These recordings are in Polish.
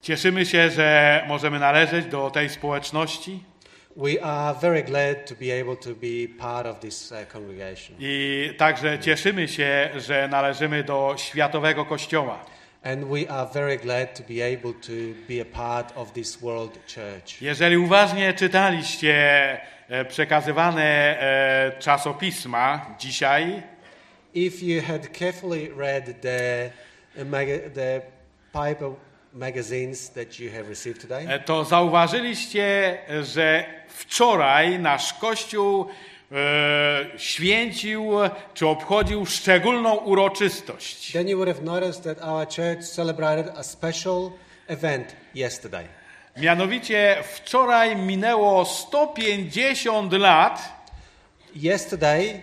Cieszymy się, że możemy należeć do tej społeczności. We are very glad to be able to be part of this congregation. I także cieszymy się, że należymy do Światowego Kościoła. And we are very glad to be able to be a part of this world church. Jeżeli uważnie czytaliście przekazywane czasopisma dzisiaj, If you had carefully read the paper magazines that you have received today, to zauważyliście, że wczoraj nasz Kościół święcił czy obchodził szczególną uroczystość. then you would have noticed that our church celebrated a special event yesterday. Mianowicie wczoraj minęło 150 lat Yesterday,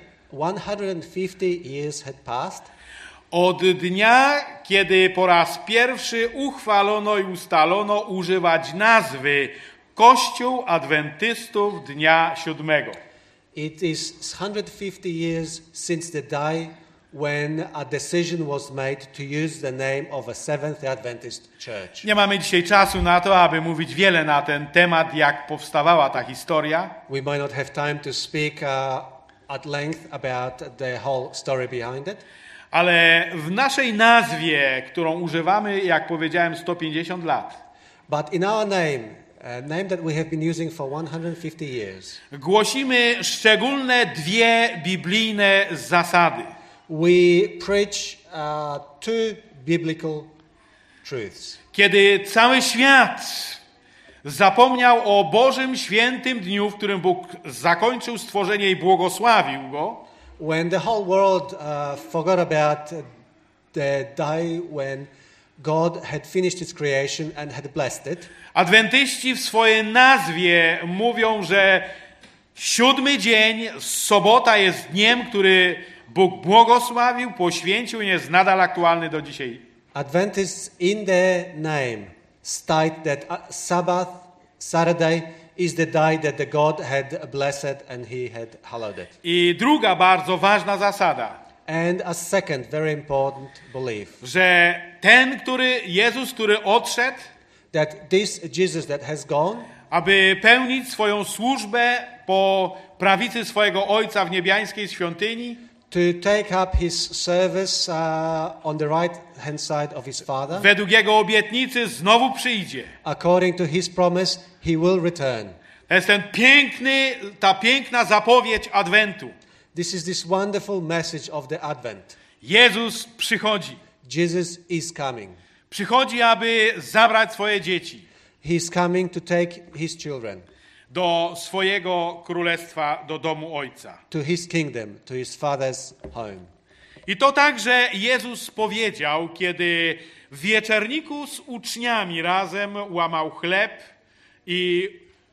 150 years had passed od dnia, kiedy po raz pierwszy uchwalono i ustalono używać nazwy Kościół Adwentystów Dnia Siódmego. It is 150 years since the day when a decision was made to use the name of a Seventh-day Adventist church. Nie mamy dzisiaj czasu na to, aby mówić wiele na ten temat, jak powstawała ta historia, We might not have time to speak at length about the whole story behind it, ale w naszej nazwie, którą używamy, jak powiedziałem, 150 lat, but in our name, a name that we have been using for 150 years, głosimy szczególne dwie biblijne zasady. we preach two biblical truths. Kiedy cały świat zapomniał o Bożym Świętym Dniu, w którym Bóg zakończył stworzenie i błogosławił go, When the whole world forgot about the day when God had finished its creation and had blessed it, adwentyści w swojej nazwie mówią, że siódmy dzień, sobota jest dniem, który Bóg błogosławił, poświęcił i jest nadal aktualny do dzisiaj. Adventists in their name state that Sabbath, Saturday, is the day that the God had blessed and He had hallowed it. I druga bardzo ważna zasada, And a second very important belief, że ten, Jezus, który odszedł, that this Jesus that has gone, aby pełnić swoją służbę po prawicy swojego Ojca w niebiańskiej świątyni, to take up His service on the right hand side of His Father, według Jego obietnicy znowu przyjdzie. according to His promise, He will return. To jest ta piękna zapowiedź Adwentu. This is this wonderful message of the Advent. Jezus przychodzi. Jesus is coming. Przychodzi, aby zabrać swoje dzieci He is coming to take His children do swojego królestwa, do domu Ojca. to His kingdom, to His Father's home. I to także Jezus powiedział, kiedy w wieczerniku z uczniami razem łamał chleb i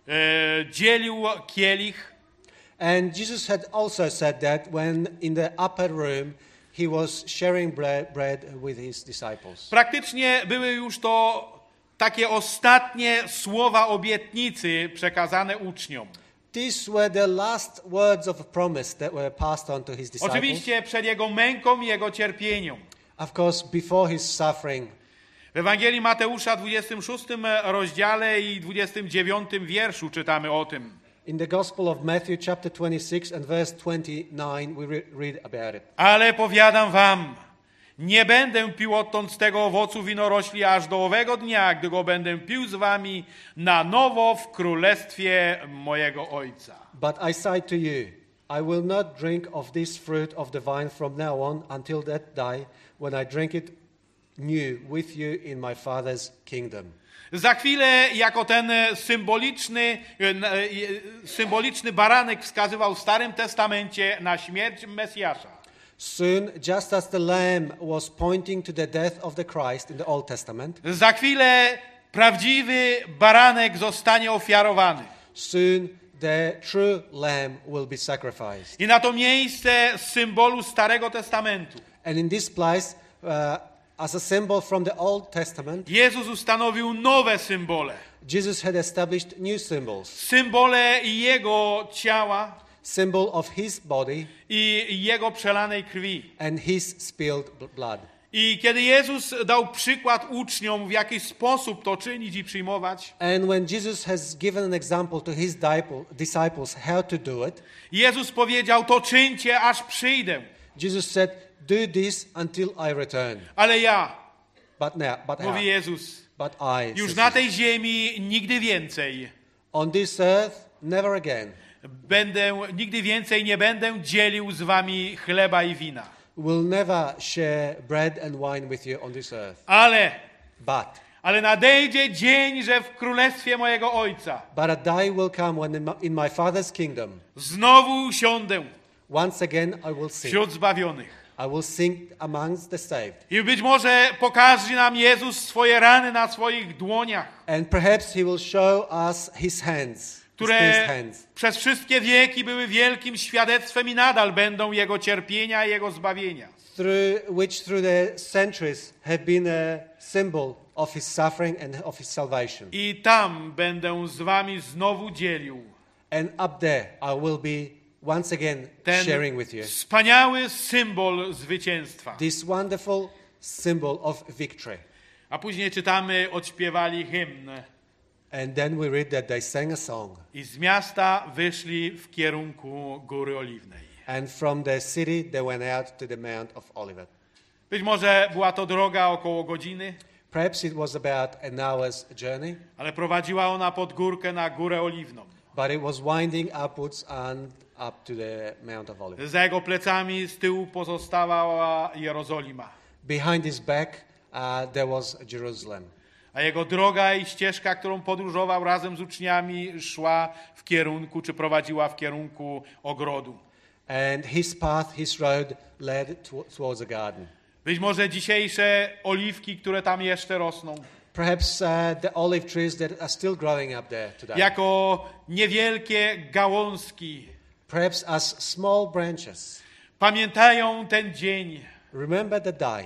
dzielił kielich. And Jesus had also said that when in the upper room He was sharing bread with His disciples. Praktycznie były już to takie ostatnie słowa obietnicy przekazane uczniom. These were the last words of promise that were passed on to His disciples. Oczywiście przed Jego męką i Jego cierpieniem. Of course, before His suffering. W Ewangelii Mateusza 26 rozdziale i 29 wierszu czytamy o tym. In the Gospel of Matthew chapter 26 and verse 29 we read about it. Ale powiadam wam, nie będę pił odtąd z tego owocu winorośli aż do owego dnia, gdy go będę pił z wami na nowo w królestwie mojego Ojca. But I say to you, I will not drink of this fruit of the vine from now on until that day when I drink it new with you in my Father's kingdom. Za chwilę, jako ten symboliczny baranek wskazywał w Starym Testamencie na śmierć Mesjasza. Soon, just as the lamb was pointing to the death of the Christ in the Old Testament, Za chwilę prawdziwy baranek zostanie ofiarowany. soon the true lamb will be sacrificed. I na to miejsce symbolu Starego Testamentu And in this place, as a symbol from the Old Testament, Jezus ustanowił nowe symbole. Jesus had established new symbols. Symbole Jego ciała Symbol of His body i Jego przelanej krwi. and His spilled blood. I kiedy Jezus dał przykład uczniom, w jaki sposób to czynić i przyjmować, And when Jesus has given an example to his disciples how to do it, Jezus powiedział, to czyńcie, aż przyjdę. Jesus said, do this until I return. Ale ja, But how? mówi Jezus, But I, już says na Jesus, tej ziemi nigdy więcej on this earth, never again nigdy więcej nie będę dzielił z wami chleba i wina. will never share bread and wine with you on this earth. Ale nadejdzie dzień, że w królestwie mojego Ojca But a day will come when in my Father's kingdom, znowu usiądę once again I will sing. wśród zbawionych. I will sing amongst the saved. I być może pokaże nam Jezus swoje rany na swoich dłoniach, And perhaps he will show us his hands, his które pierced hands, przez wszystkie wieki były wielkim świadectwem i nadal będą Jego cierpienia i Jego zbawienia. through the centuries have been a symbol of his suffering and of his salvation. I tam będę z wami znowu dzielił And up there I will be once again ten sharing with you wspaniały symbol zwycięstwa. this wonderful symbol of victory. A później czytamy, odśpiewali hymn And then we read that they sang a song. i z miasta wyszli w kierunku Góry Oliwnej. And from the city they went out to the Mount of Olivet. Być może była to droga około godziny, Perhaps it was about an hour's journey, ale prowadziła ona pod górkę na Górę Oliwną. but it was winding upwards and up to the Mount of Olivet. Za jego plecami z tyłu pozostawała Jerozolima, Behind his back there was Jerusalem. a jego droga i ścieżka, którą podróżował razem z uczniami, szła w kierunku, czy prowadziła w kierunku ogrodu. And his path, his road led towards a garden. Być może dzisiejsze oliwki, które tam jeszcze rosną, Perhaps the olive trees that are still growing up there today. jako niewielkie gałązki, Perhaps as small branches. pamiętają ten dzień, Remember the day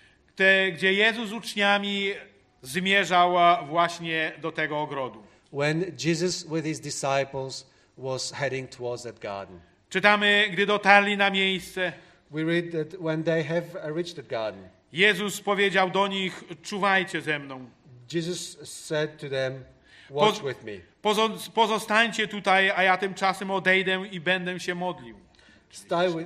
gdzie Jezus z uczniami zmierzał właśnie do tego ogrodu. when Jesus with his disciples was heading towards that garden. Czytamy, gdy dotarli na miejsce, We read that when they have reached that garden, Jezus powiedział do nich, czuwajcie ze mną. Jesus said to them, watch Poz- with me. Pozostańcie tutaj, a ja tymczasem odejdę i będę się modlił. Stay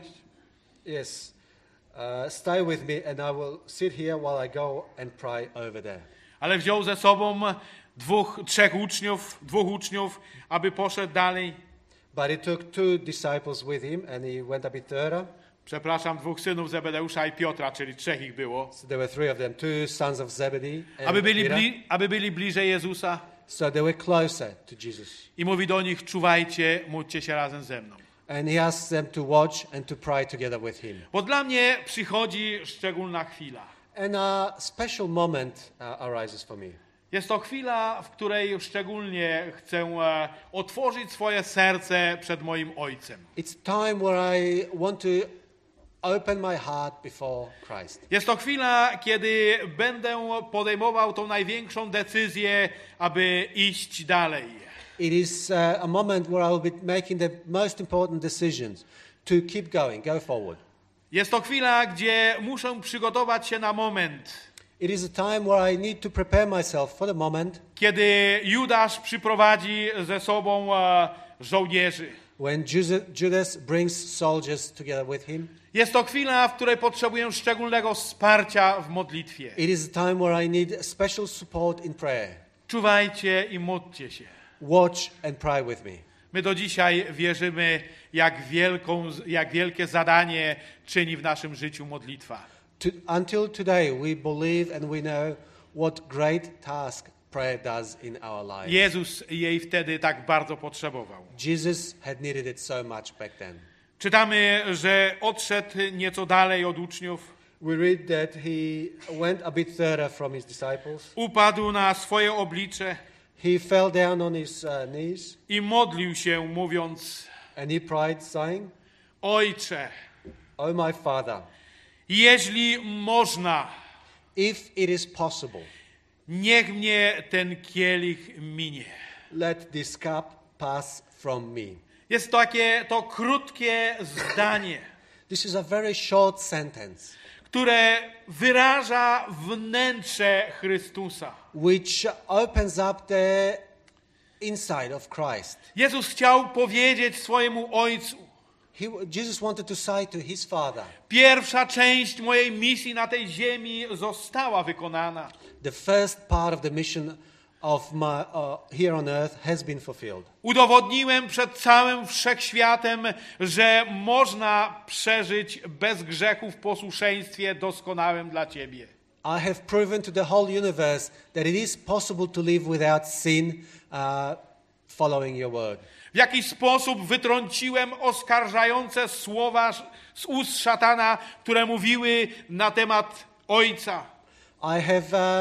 with me and I will sit here while I go and pray over there. Ale wziął ze sobą dwóch uczniów, aby poszedł dalej. But he took two disciples with him and he went a bit further. Przepraszam, dwóch synów Zebedeusza i Piotra, czyli trzech ich było. So there were three of them, two sons of Zebedee and Aby byli bliżej Jezusa. So they were closer to Jesus. I mówi do nich, czuwajcie, módlcie się razem ze mną. And he asked them to watch and to pray together with him. Bo dla mnie przychodzi szczególna chwila. And a special moment arises for me. Jest to chwila, w której szczególnie chcę otworzyć swoje serce przed moim Ojcem. It's time where I want to open my heart before Christ. Jest to chwila, kiedy będę podejmował tą największą decyzję, aby iść dalej. It is a moment where I will be making the most important decisions to keep going, go forward. Jest to chwila, gdzie muszę przygotować się na moment, It is a time where I need to prepare myself for the moment kiedy Judasz przyprowadzi ze sobą żołnierzy. when Judas brings soldiers together with him. Jest to chwila, w której potrzebuję szczególnego wsparcia w modlitwie. It is a time where I need special support in prayer. Czuwajcie i módlcie się. Watch and pray with me. My do dzisiaj wierzymy, jak wielkie zadanie czyni w naszym życiu modlitwa. Until today, we believe and we know what great task prayer does in our lives. Jezus jej wtedy tak bardzo potrzebował. Jesus had needed it so much back then. Czytamy, że odszedł nieco dalej od uczniów, We read that he went a bit further from his disciples. upadł na swoje oblicze He fell down on his knees i modlił się, mówiąc: and he prayed, saying, Ojcze, "O my Father, jeśli można, if it is possible, niech mnie ten kielich minie. let this cup pass from me." Jest to krótkie zdanie, This is a very short sentence, które wyraża wnętrze Chrystusa. which opens up the inside of Christ. Jezus chciał powiedzieć swojemu Ojcu: Jesus wanted to say to his Father, pierwsza część mojej misji na tej ziemi została wykonana. the first part of the mission of my here on earth has been fulfilled. Udowodniłem przed całym wszechświatem, że można przeżyć bez grzechu w posłuszeństwie doskonałym dla Ciebie. I have proven to the whole universe that it is possible to live without sin, following your word. W jaki sposób wytrąciłem oskarżające słowa z ust szatana, które mówiły na temat Ojca. I have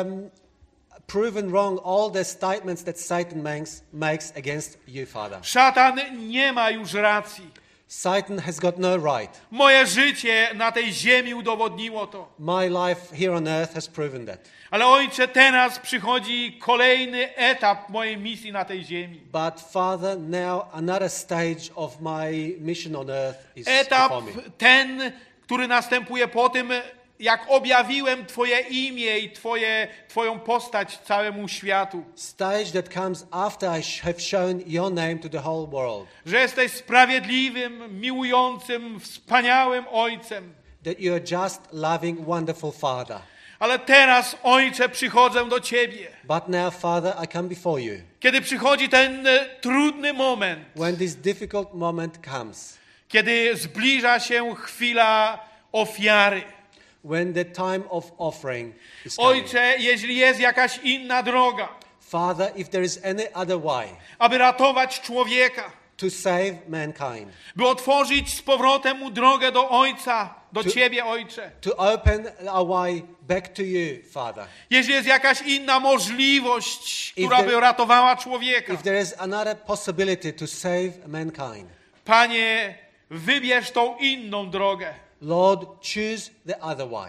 proven wrong all the statements that Satan makes against you, Father. Szatan nie ma już racji. Satan has got no right. Moje życie na tej ziemi udowodniło to. My life here on earth has proven that. Ale Ojcze, teraz przychodzi kolejny etap mojej misji na tej ziemi. But Father, now another stage of my mission on earth is Etap before me. ten, który następuje po tym, jak objawiłem Twoje imię i Twoją postać całemu światu. Stage that comes after I have shown your name to the whole world. Że jesteś sprawiedliwym, miłującym, wspaniałym Ojcem. That you are just loving, wonderful Father. Ale teraz, Ojcze, przychodzę do Ciebie. But now, Father, I come before you. Kiedy przychodzi ten trudny moment, When this difficult moment comes, kiedy zbliża się chwila ofiary. when the time of offering is coming. Ojcze, jeśli jest jakaś inna droga, Father, if there is any other way aby ratować człowieka, to save mankind, by otworzyć z powrotem mu drogę do Ojca, do Ciebie, Ojcze. to open a way back to you, Father. Jeśli jest jakaś inna możliwość, If która there- by ratowała człowieka, If there is another possibility to save mankind, Panie, wybierz tą inną drogę. Lord, choose the other way.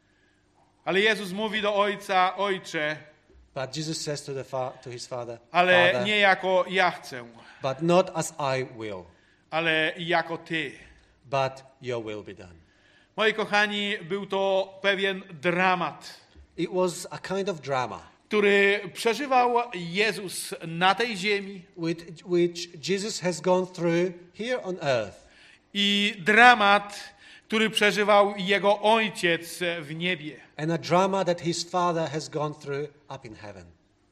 Ale Jezus mówi do Ojca: Ojcze, But Jesus says to his Father, ale Father, nie jako ja chcę, but not as I will, ale jako Ty. but your will be done. Moi kochani, był to pewien dramat, It was a kind of drama który przeżywał Jezus na tej ziemi, which Jesus has gone through here on earth, i dramat, który przeżywał Jego Ojciec w niebie. and a drama that his Father has gone through up in heaven.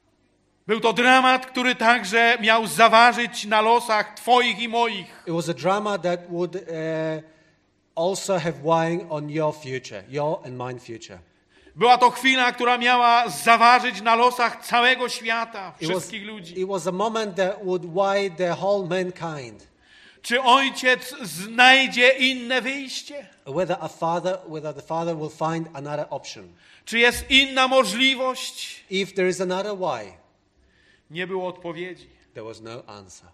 Był to dramat, który także miał zaważyć na losach Twoich i moich. It was a drama that would also have weighing on your future, your and mine future. Była to chwila, która miała zaważyć na losach całego świata, wszystkich ludzi. It was a moment that would weigh the whole mankind. Czy Ojciec znajdzie inne wyjście? Whether the Father will find another option. Czy jest inna możliwość? If there is another way, Nie było odpowiedzi. there was no answer.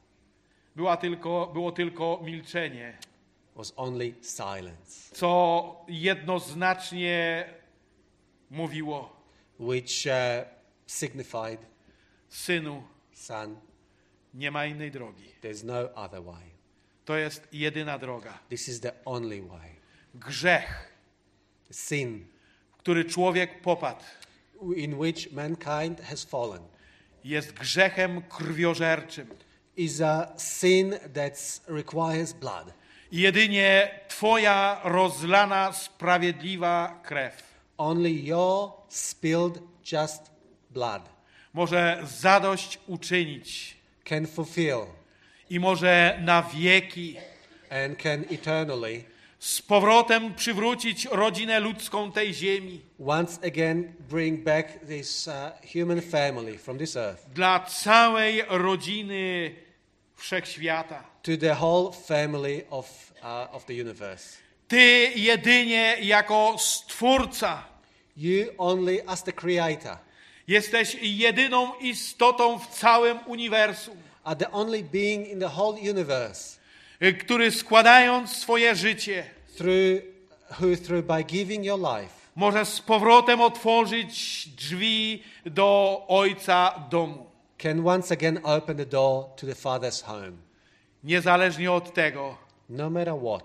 Było tylko milczenie, It was only silence, co jednoznacznie mówiło: which signified, Synu, Son, nie ma innej drogi. there's no other way. To jest jedyna droga. This is the only way. Grzech, Sin w który człowiek popadł, in which mankind has fallen jest grzechem krwiożerczym. is a sin that requires blood. I jedynie Twoja rozlana, sprawiedliwa krew Only your spilled just blood może zadość uczynić can fulfill i może na wieki and can eternally z powrotem przywrócić rodzinę ludzką tej ziemi once again bring back this human family from this earth dla całej rodziny wszechświata. to the whole family of the universe. Ty jedynie jako Stwórca You only as the creator jesteś jedyną istotą w całym uniwersum, are the only being in the whole universe który składając swoje życie through by giving your life może z powrotem otworzyć drzwi do Ojca domu. can once again open the door to the Father's home. Niezależnie od tego, No matter what,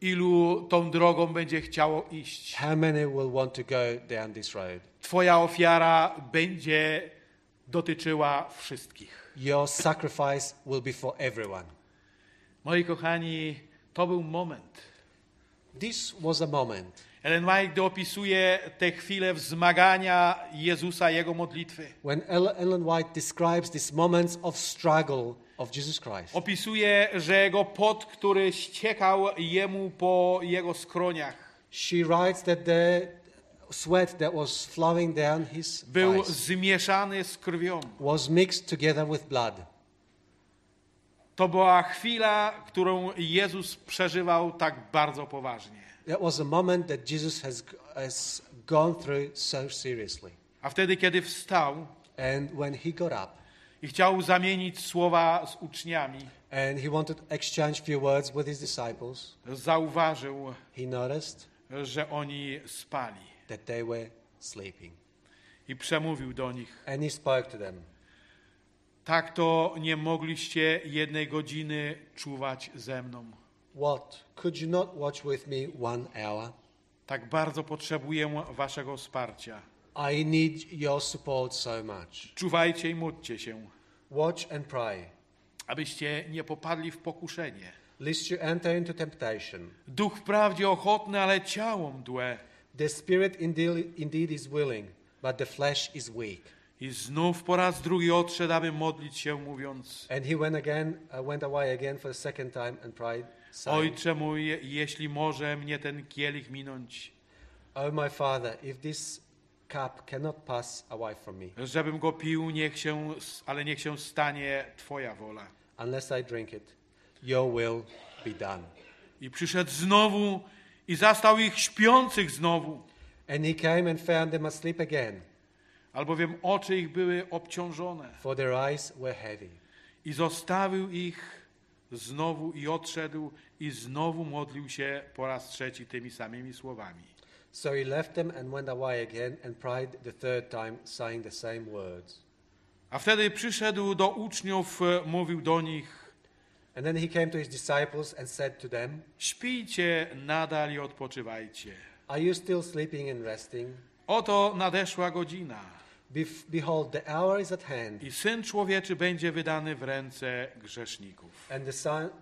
Ilu tą drogą będzie chciało iść? How many will want to go down this road? Twoja ofiara będzie dotyczyła wszystkich. Your sacrifice will be for everyone. Moi kochani, to był moment. This was a moment Ellen White, gdy opisuje tę chwilę wzmagania Jezusa, Jego modlitwy, when Ellen White describes these moments of struggle of Jesus Christ. opisuje, że Jego pot, który ściekał Jemu po Jego skroniach, She writes that the sweat that was flowing down his był face zmieszany z krwią. was mixed together with blood. To była chwila, którą Jezus przeżywał tak bardzo poważnie. That was a moment that Jesus has gone through so seriously. A wtedy, kiedy wstał And when he got up i chciał zamienić słowa z uczniami, and he wanted to exchange few words with his disciples, zauważył, he noticed że oni spali. that they were sleeping. I przemówił do nich: And he spoke to them. tak to nie mogliście 1 godziny czuwać ze mną. What? Could you not watch with me 1 hour? Tak bardzo potrzebuję waszego wsparcia. I need your support so much. Czuwajcie i módlcie się, Watch and pray, abyście nie popadli w pokuszenie. lest you enter into temptation. Duch wprawdzie ochotny, ale ciało mdłe. The spirit indeed is willing, but the flesh is weak. I znów po raz drugi odszedł, aby modlić się, mówiąc: And he went away again for the second time and prayed, saying, Ojcze mój, jeśli może mnie ten kielich minąć, Oh my Father, if this cup cannot pass away from me, żebym go pił, ale niech się stanie Twoja wola. unless I drink it, your will be done. I przyszedł znowu i zastał ich śpiących znowu, And he came and found them asleep again, albowiem oczy ich były obciążone. for their eyes were heavy. I zostawił ich znowu i odszedł i znowu modlił się po raz trzeci tymi samymi słowami. So he left them and went away again and prayed the third time, saying the same words. A wtedy przyszedł do uczniów, mówił do nich: And then he came to his disciples and said to them, śpijcie nadal i odpoczywajcie. Are you still sleeping and resting? Oto nadeszła godzina Behold, the hour is at hand, i Syn Człowieczy będzie wydany w ręce grzeszników. and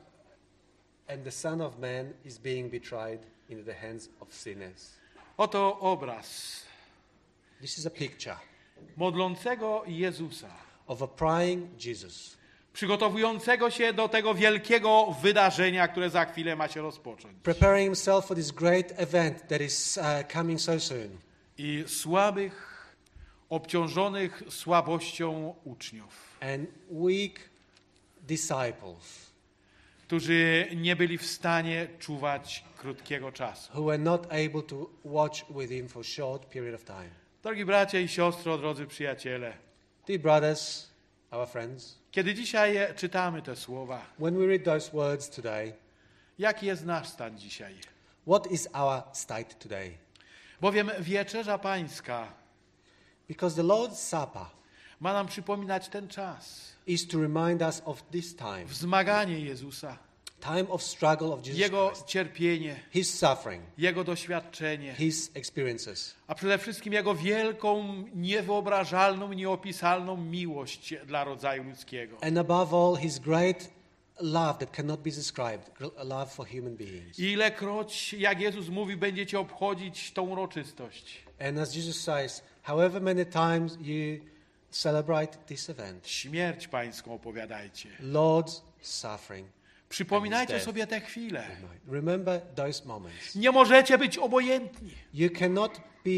the Son of Man is being betrayed into the hands of sinners. Oto obraz This is a picture modlącego Jezusa, of a praying Jesus, przygotowującego się do tego wielkiego wydarzenia, które za chwilę ma się rozpocząć. preparing himself for this great event that is coming so soon. I słabych, obciążonych słabością uczniów, And weak disciples którzy nie byli w stanie czuwać krótkiego czasu. who were not able to watch with him for a short period of time. Drogi bracia i siostro, drodzy przyjaciele, Dear brothers, our friends, kiedy dzisiaj czytamy te słowa, when we read those words today, jaki jest nasz stan dzisiaj? what is our state today? Bowiem wieczerza pańska Because the Lord's Supper ma nam przypominać ten czas, is to remind us of this time, wzmaganie Jezusa, time of struggle of Jesus Jego Christ, cierpienie, his suffering, Jego doświadczenie, his experiences, a przede wszystkim Jego wielką, niewyobrażalną, nieopisalną miłość dla rodzaju ludzkiego. and above all, his great love that cannot be described, a love for human beings. Ilekroć, jak Jezus mówi, będziecie obchodzić tą uroczystość, And as Jesus says, however many times you celebrate this event, śmierć pańską opowiadajcie. Lord's suffering, Przypominajcie death. sobie te chwile. remember those moments. Nie możecie być obojętni. You cannot be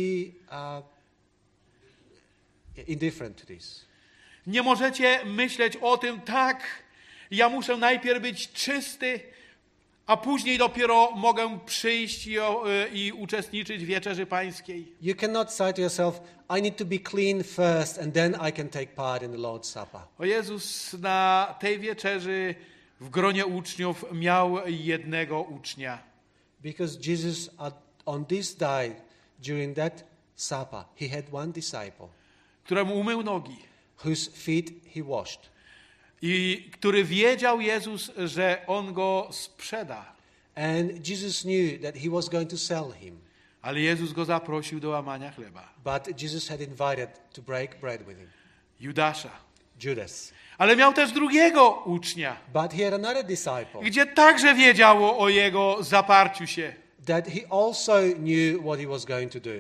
indifferent to this. Nie możecie myśleć o tym, tak, ja muszę najpierw być czysty, a później dopiero mogę przyjść i uczestniczyć w wieczerzy pańskiej. You cannot say to yourself, I need to be clean first and then I can take part in the Lord's Supper. O Jezus na tej wieczerzy w gronie uczniów miał jednego ucznia. Because Jesus, on this day, during that supper, he had one disciple Któremu umył nogi whose feet he washed. i który wiedział Jezus, że on go sprzeda. And Jesus knew that he was going to sell him. Ale Jezus go zaprosił do łamania chleba. But Jesus had invited to break bread with him. Judasza. Judas. Ale miał też drugiego ucznia, But he had another disciple gdzie także wiedziało o jego zaparciu się. that he also knew what he was going to do.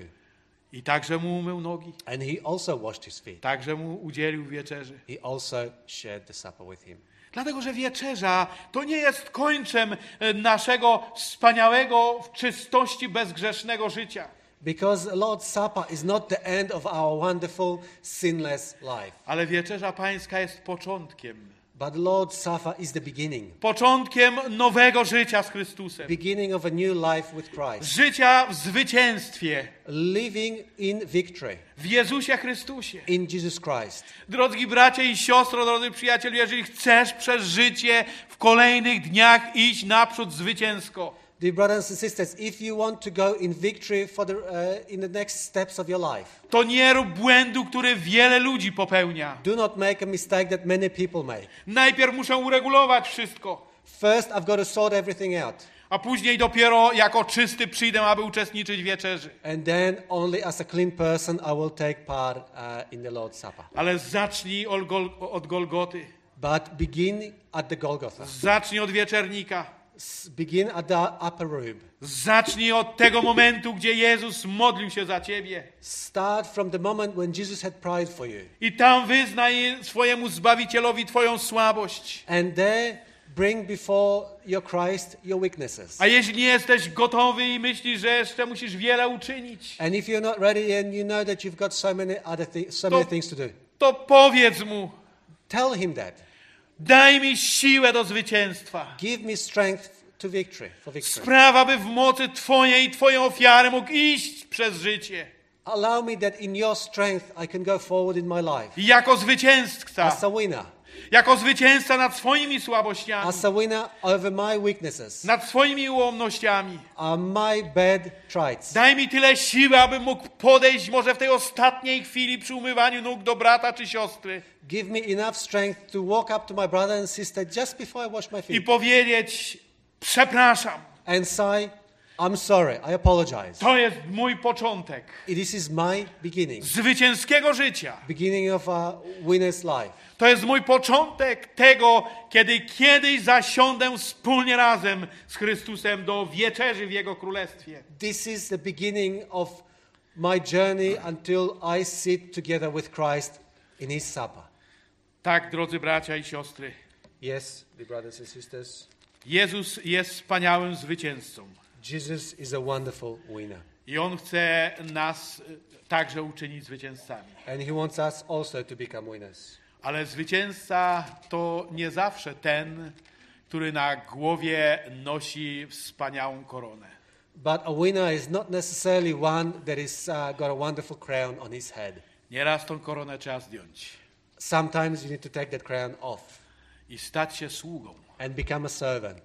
I także mu umył nogi. And he also washed his feet. Także mu udzielił wieczerzy. He also shared the supper with him. Dlatego, że wieczerza to nie jest końcem naszego wspaniałego, w czystości bezgrzesznego życia. Because the Lord's Supper is not the end of our wonderful, sinless life. Ale wieczerza pańska jest początkiem. But the Lord's Supper is the beginning. Początkiem nowego życia z Chrystusem. Beginning of a new life with Christ. Życia w zwycięstwie. Living in victory. W Jezusie Chrystusie. In Jesus Christ. Drodzy bracia i siostro, drodzy przyjacielu, jeżeli chcesz przez życie w kolejnych dniach iść naprzód zwycięsko, Dear brothers and sisters, if you want to go in victory for in the next steps of your life, to nie rób błędu, który wiele ludzi popełnia. do not make a mistake that many people make. Najpierw muszę uregulować wszystko, First, I've got to sort everything out. a później dopiero jako czysty przyjdę, aby uczestniczyć w wieczerzy. And then only as a clean person I will take part in the Lord's Supper. Ale zacznij od Golgoty. But begin at the Golgotha. Zacznij od wieczernika. Begin at the upper room. Zacznij od tego momentu, gdzie Jezus modlił się za ciebie. Start from the moment when Jesus had prayed for you. I tam wyznaj swojemu Zbawicielowi twoją słabość. And there bring before your Christ your weaknesses. A jeśli nie jesteś gotowy i myślisz, że jeszcze musisz wiele uczynić, And if you're not ready and you know that you've got so many things to do, to powiedz mu, tell him that. daj mi siłę do zwycięstwa. Give me strength for victory. Spraw, aby w mocy Twojej i Twojej ofiary mógł iść przez życie. Allow me that in your strength I can go forward in my life. I jako zwycięzca. As a winner. Jako zwycięzca nad swoimi słabościami. As a winner over my weaknesses. Nad swoimi ułomnościami. My bad traits. Daj mi tyle siły, abym mógł podejść może w tej ostatniej chwili przy umywaniu nóg do brata czy siostry. Give me enough strength to walk up to my brother and sister just before I wash my feet. I powiedzieć, przepraszam. And say, I'm sorry, I apologize. To jest mój początek. This is my beginning. Zwycięskiego życia. Beginning of a winner's life. To jest mój początek tego, kiedy kiedyś zasiądę wspólnie razem z Chrystusem do wieczerzy w Jego Królestwie. This is the beginning of my journey until I sit together with Christ in His supper. Tak, drodzy bracia i siostry, Yes, dear brothers and sisters. Jezus jest wspaniałym zwycięzcą. Jesus is a wonderful winner. I On chce nas także uczynić zwycięzcami. And He wants us also to become winners. Ale zwycięzca to nie zawsze ten, który na głowie nosi wspaniałą koronę. But a winner is not necessarily one that is got a wonderful crown on his head. Nieraz tą koronę trzeba zdjąć Sometimes you need to take that crown off i stać się sługą. and become a servant.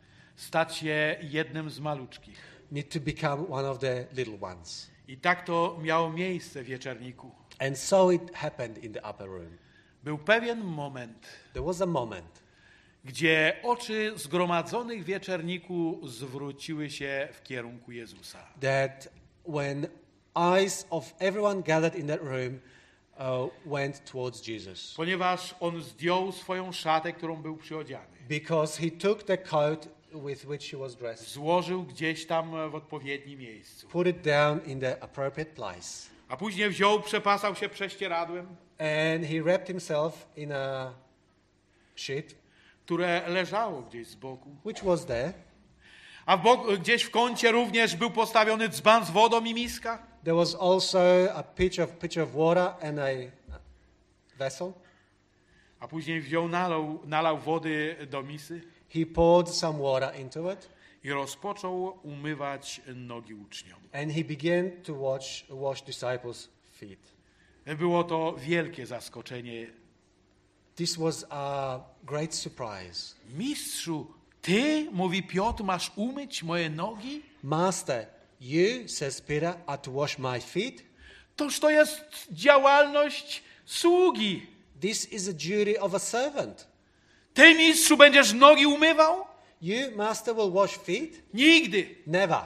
Stać się jednym z maluczkich. Need to become one of the little ones. I tak to miało miejsce w wieczerniku. And so it happened in the upper room. Był pewien moment, There was a moment gdzie oczy zgromadzonych w wieczerniku zwróciły się w kierunku Jezusa. that when eyes of everyone gathered in that room went towards Jesus. Ponieważ On zdjął swoją szatę, którą był przyodziany. Because he took the coat with which he was dressed, Złożył gdzieś tam w odpowiednim miejscu. put it down in the appropriate place, A później wziął, przepasał się prześcieradłem, and he wrapped himself in a sheet które leżało gdzieś z boku. which was there. A gdzieś w kącie również był postawiony dzban z wodą i miska. There was also a pitcher of water and a vessel. A później wziął, nalał wody do misy He poured some water into it, i rozpoczął umywać nogi uczniom. and he began to wash disciples' feet. Było to wielkie zaskoczenie. This was a great surprise. Mistrzu, ty, mówi Piotr, masz umyć moje nogi? Master, you, says Peter, are to wash my feet? Toż to jest działalność sługi. This is a duty of a servant. Ty, mistrzu, będziesz nogi umywał? You, master, will wash feet? Nigdy! Never.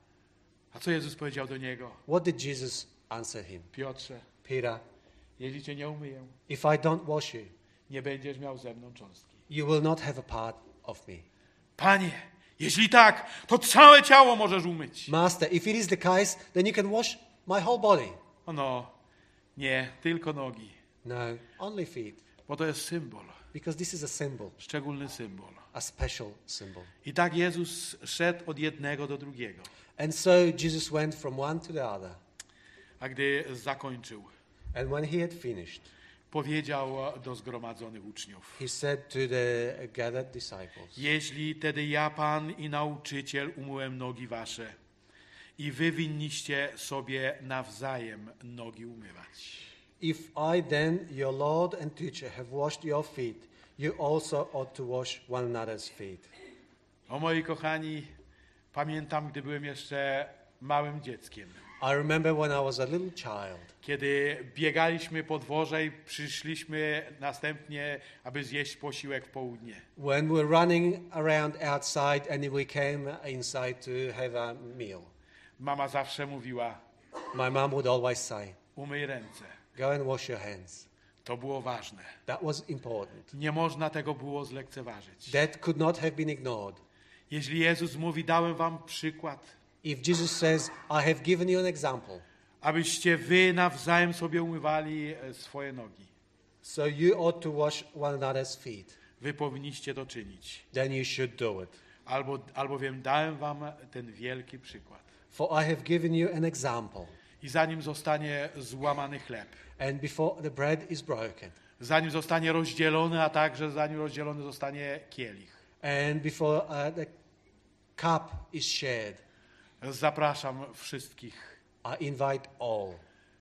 A co Jezus powiedział do niego? What did Jesus answer him? Piotrze, Peter, jeśli cię nie umyję, if I don't wash you, nie będziesz miał ze mną cząstki. you will not have a part of me. Panie, jeśli tak, to całe ciało możesz umyć. Master, if it is the case, then you can wash my whole body. No, nie, tylko nogi, No, only feet. bo to jest symbol, Because this is a symbol, szczególny symbol. a special symbol. I tak Jezus szedł od jednego do drugiego. And so Jesus went from one to the other. A gdy zakończył, And when he had finished, powiedział do zgromadzonych uczniów: he said to the gathered disciples, jeśli tedy ja, Pan i nauczyciel, umyłem nogi wasze, i wy winniście sobie nawzajem nogi umywać. if I then, your Lord and teacher, have washed your feet, you also ought to wash one another's feet. O moi kochani, pamiętam, gdy byłem jeszcze małym dzieckiem, I remember when I was a little child, kiedy biegaliśmy po dworze i przyszliśmy następnie, aby zjeść posiłek w południe. when we were running around outside and we came inside to have a meal. Mama zawsze mówiła: My mom would always say, umyj ręce. go and wash your hands. To było ważne. That was important. Nie można tego było zlekceważyć. That could not have been ignored. Jeśli Jezus mówi: dałem wam przykład, If Jesus says, I have given you an example, abyście wy nawzajem sobie umywali swoje nogi, so you ought to wash one another's feet, wy powinniście to czynić. then you should do it. Albowiem dałem wam ten wielki przykład. For I have given you an example. I zanim zostanie złamany chleb, And before the bread is broken, zanim zostanie rozdzielony, a także zanim rozdzielony zostanie kielich, and before the cup is shared, zapraszam wszystkich I invite all